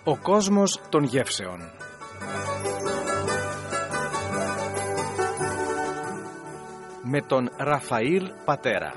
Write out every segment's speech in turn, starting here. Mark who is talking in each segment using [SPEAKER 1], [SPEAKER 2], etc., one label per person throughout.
[SPEAKER 1] Ο κόσμος των γεύσεων. Με τον Ραφαήλ Πατέρα.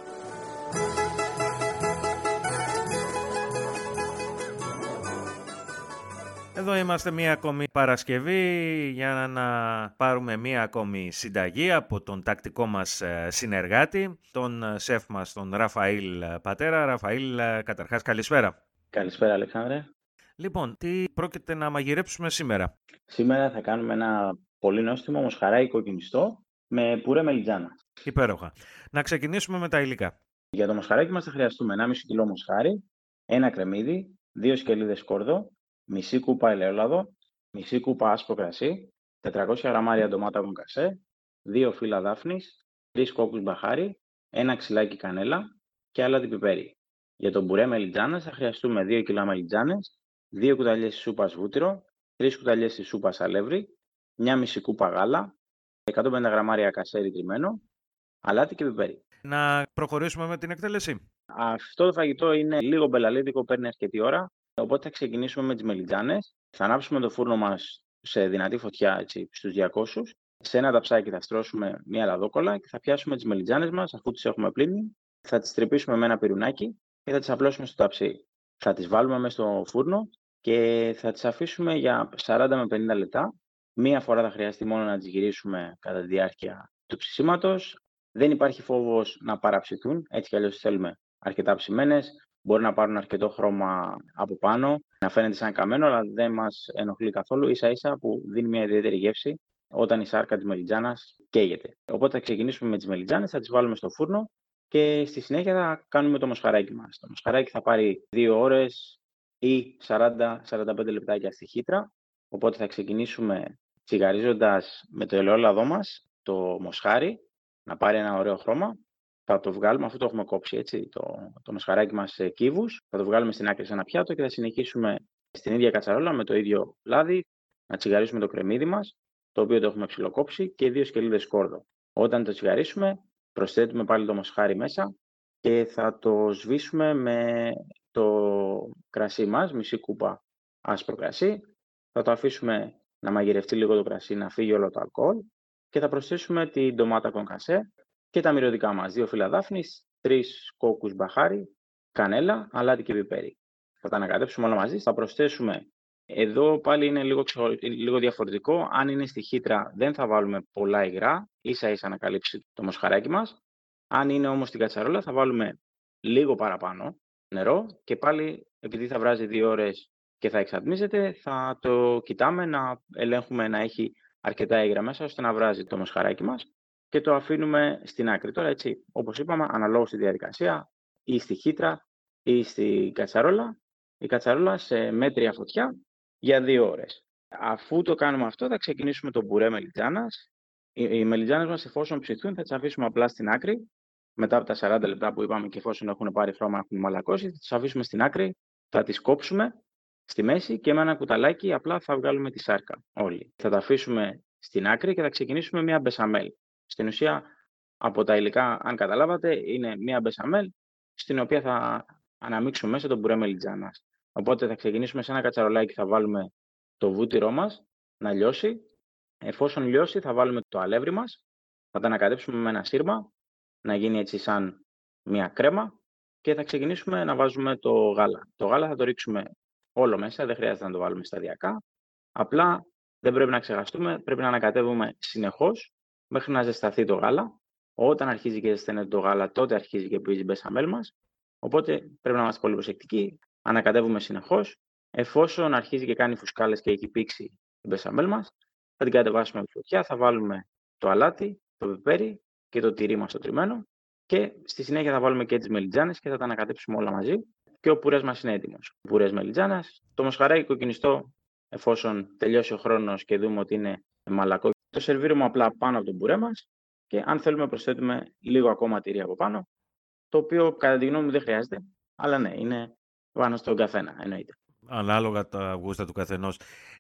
[SPEAKER 2] Εδώ είμαστε μία ακόμη Παρασκευή για να πάρουμε μία ακόμη συνταγή από τον τακτικό μας συνεργάτη, τον σεφ μας, τον Ραφαήλ Πατέρα. Ραφαήλ, καταρχάς καλησπέρα.
[SPEAKER 3] Καλησπέρα, Αλεξάνδρε.
[SPEAKER 2] Λοιπόν, τι πρόκειται να μαγειρέψουμε σήμερα?
[SPEAKER 3] Σήμερα θα κάνουμε ένα πολύ νόστιμο μοσχαράκι κοκκινιστό με πουρέ μελιτζάνα.
[SPEAKER 2] Υπέροχα. Να ξεκινήσουμε με τα υλικά.
[SPEAKER 3] Για το μοσχαράκι μας θα χρειαστούμε 1,5 κιλό μοσχάρι, ένα κρεμμύδι, 2 σκελίδες σκόρδο, μισή κούπα ελαιόλαδο, μισή κούπα άσπρο κρασί, 400 γραμμάρια ντομάτα κονκασέ, 2 φύλλα δάφνης, 3 κόκκους μπαχάρι, ένα ξυλάκι κανέλα και άλατη πιπέρι. Για τον πουρέ μελιτζάνας θα χρειαστούμε 2 κιλά μελιτζάνες, 2 κουταλιές της σούπας βούτυρο, 3 κουταλιές της σούπας αλεύρι, μια μισή κούπα γάλα, 150 γραμμάρια κασέρι τριμμένο, αλάτι και πιπέρι.
[SPEAKER 2] Να προχωρήσουμε με την εκτέλεση.
[SPEAKER 3] Αυτό το φαγητό είναι λίγο μπελαλίδικο, παίρνει αρκετή ώρα, οπότε θα ξεκινήσουμε με τις μελιτζάνες. Θα ανάψουμε το φούρνο μας σε δυνατή φωτιά, έτσι, στους 200. Σε ένα ταψάκι θα στρώσουμε μία λαδόκολλα και θα πιάσουμε τις μελιτζάνες μας, αφού τις έχουμε πλύνει. Θα τις τρυπήσουμε με ένα πυρουνάκι και θα τις απλώσουμε στο ταψί. Θα τις βάλουμε μέσα στο φούρνο και θα τις αφήσουμε για 40 με 50 λεπτά. Μία φορά θα χρειαστεί μόνο να τις γυρίσουμε κατά τη διάρκεια του ψησίματος. Δεν υπάρχει φόβος να παραψηθούν, έτσι κι αλλιώς τις θέλουμε αρκετά ψημένες. Μπορεί να πάρουν αρκετό χρώμα από πάνω, να φαίνεται σαν καμένο, αλλά δεν μας ενοχλεί καθόλου. Ίσα-ίσα που δίνει μια ιδιαίτερη γεύση όταν η σάρκα της μελιτζάνας καίγεται. Οπότε θα ξεκινήσουμε με τις μελιτζάνες, θα τις βάλουμε στο φούρνο και στη συνέχεια θα κάνουμε το μοσχαράκι μας. Το μοσχαράκι θα πάρει 2 ώρες ή 40-45 λεπτάκια στη χύτρα. Οπότε θα ξεκινήσουμε τσιγαρίζοντας με το ελαιόλαδό μας το μοσχάρι, να πάρει ένα ωραίο χρώμα. Θα το βγάλουμε, αφού το έχουμε κόψει έτσι, το μοσχαράκι μας σε κύβους, θα το βγάλουμε στην άκρη σε ένα πιάτο και θα συνεχίσουμε στην ίδια κατσαρόλα με το ίδιο λάδι να τσιγαρίσουμε το κρεμμύδι μας, το οποίο το έχουμε ψιλοκόψει, και 2 σκελίδες σκόρδο. Όταν το τσιγαρίσουμε, προσθέτουμε πάλι το μοσχάρι μέσα και θα το σβήσουμε με το κρασί μας, μισή κούπα άσπρο κρασί. Θα το αφήσουμε να μαγειρευτεί λίγο το κρασί, να φύγει όλο το αλκοόλ και θα προσθέσουμε την ντομάτα κονκασέ και τα μυρωδικά μας, 2 φύλλα δάφνης, 3 κόκκους μπαχάρι, κανέλα, αλάτι και πιπέρι. Θα τα ανακατέψουμε όλα μαζί. Θα προσθέσουμε, εδώ πάλι είναι λίγο διαφορετικό. Αν είναι στη χύτρα δεν θα βάλουμε πολλά υγρά, ίσα-ίσα να καλύψει το μοσχαράκι μας. Αν είναι όμως στην κατσαρόλα θα βάλουμε λίγο παραπάνω νερό και πάλι, επειδή θα βράζει 2 ώρες και θα εξατμίζεται, θα το κοιτάμε να ελέγχουμε να έχει αρκετά υγρά μέσα ώστε να βράζει το μοσχαράκι μας και το αφήνουμε στην άκρη. Τώρα, έτσι, όπως είπαμε, αναλόγως στη διαδικασία, ή στη χύτρα ή στη κατσαρόλα, η κατσαρόλα σε μέτρια φωτιά για 2 ώρες. Αφού το κάνουμε αυτό, θα ξεκινήσουμε το πουρέ μελιτζάνας. Οι μελιτζάνες μας, εφόσον ψηθούν, θα τις αφήσουμε απλά στην άκρη. Μετά από τα 40 λεπτά που είπαμε και εφόσον έχουν πάρει χρώμα, έχουν μαλακώσει, θα τις αφήσουμε στην άκρη, θα τις κόψουμε στη μέση και με ένα κουταλάκι απλά θα βγάλουμε τη σάρκα όλη. Θα τα αφήσουμε στην άκρη και θα ξεκινήσουμε μια μπεσαμέλ. Στην ουσία, από τα υλικά, αν καταλάβατε, είναι μια μπεσαμέλ στην οποία θα αναμίξουμε μέσα τον πουρέ μελιτζάνας. Οπότε θα ξεκινήσουμε σε ένα κατσαρολάκι, θα βάλουμε το βούτυρό μας να λιώσει. Εφόσον λιώσει, θα βάλουμε το αλεύρι μας, θα τα ανακατέψουμε με ένα σύρμα, να γίνει έτσι σαν μια κρέμα και θα ξεκινήσουμε να βάζουμε το γάλα. Το γάλα θα το ρίξουμε όλο μέσα, δεν χρειάζεται να το βάλουμε σταδιακά. Απλά δεν πρέπει να ξεχαστούμε, πρέπει να ανακατεύουμε συνεχώς μέχρι να ζεσταθεί το γάλα. Όταν αρχίζει και ζεσταίνεται το γάλα, τότε αρχίζει και πίζει η μπεσαμέλ μας. Οπότε πρέπει να είμαστε πολύ προσεκτικοί. Ανακατεύουμε συνεχώς. Εφόσον αρχίζει και κάνει φουσκάλες και έχει πήξει η μπεσαμέλ μας, θα την κατεβάσουμε από τη φωτιά, θα βάλουμε το αλάτι, το πιπέρι και το τυρί μας το τριμμένο και στη συνέχεια θα βάλουμε και τις μελιτζάνες και θα τα ανακατέψουμε όλα μαζί και ο πουρές μας είναι έτοιμος. Πουρές μελιτζάνας, το μοσχαράκι κοκκινιστό, εφόσον τελειώσει ο χρόνος και δούμε ότι είναι μαλακό, το σερβίρουμε απλά πάνω από τον πουρέ μας και αν θέλουμε προσθέτουμε λίγο ακόμα τυρί από πάνω, το οποίο κατά τη γνώμη μου δεν χρειάζεται, αλλά ναι, είναι πάνω στον καθένα, εννοείται.
[SPEAKER 2] Ανάλογα τα γούστα του καθενός.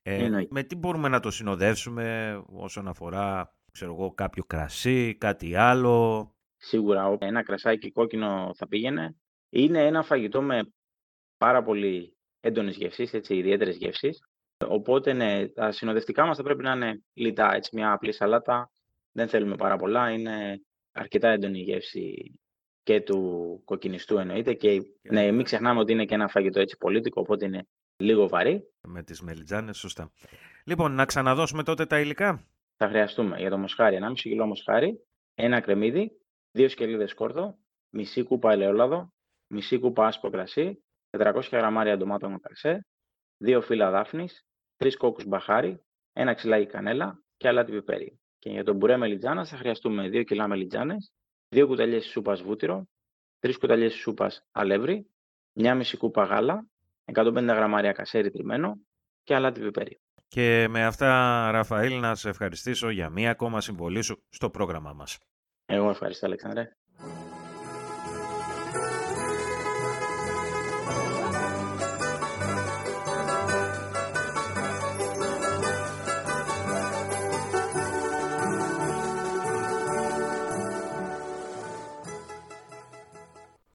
[SPEAKER 2] Με τι μπορούμε να το συνοδεύσουμε όσον αφορά, ξέρω εγώ, κάποιο κρασί, κάτι άλλο?
[SPEAKER 3] Σίγουρα ένα κρασάκι κόκκινο θα πήγαινε. Είναι ένα φαγητό με πάρα πολύ έντονης γεύσης, ιδιαίτερες γεύσεις. Οπότε, ναι, τα συνοδευτικά μας θα πρέπει να είναι λιτά, έτσι, μια απλή σαλάτα. Δεν θέλουμε πάρα πολλά, είναι αρκετά έντονη η γεύση και του κοκκινιστού εννοείται. Και ναι, μην ξεχνάμε ότι είναι και ένα φαγητό έτσι πολίτικο, οπότε είναι λίγο βαρύ.
[SPEAKER 2] Με τις μελιτζάνες, σωστά. Λοιπόν, να ξαναδώσουμε τότε τα υλικά.
[SPEAKER 3] Θα χρειαστούμε για το μοσχάρι 1,5 κιλό μοσχάρι, ένα κρεμμύδι, 2 σκελίδες σκόρδο, μισή κούπα ελαιόλαδο, μισή κούπα άσπρο κρασί, 400 γραμμάρια ντομάτων κρασέ, 2 φύλλα δάφνης, 3 κόκκους μπαχάρι, ένα ξυλάκι κανέλα και αλάτι πιπέρι. Και για το μπουρέ μελιτζάνας θα χρειαστούμε 2 κιλά μελιτζάνες, 2 κουταλιές σούπας βούτυρο, 3 κουταλιές σούπας αλεύρι, 1,5 κούπα γάλα, 150 γραμμάρια κασέρι τριμμένο και αλάτι πιπέρι.
[SPEAKER 2] Και με αυτά, Ραφαήλ, να σε ευχαριστήσω για μία ακόμα συμβολή σου στο πρόγραμμά μας.
[SPEAKER 3] Εγώ ευχαριστώ, Αλέξανδρε.